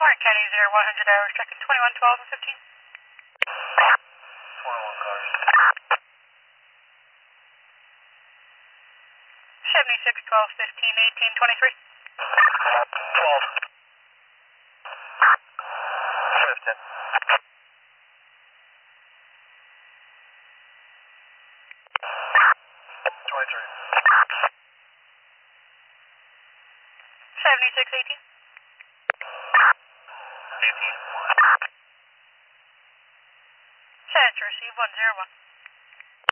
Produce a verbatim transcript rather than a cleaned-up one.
Warren County zero one hundred hours, tracking twenty-one twelve and fifteen. twenty-one cars. seventy-six twelve fifteen eighteen twenty-three. twelve. fifteen. twenty-three. seventy-six eighteen. eighteen. Send to receive one zero one.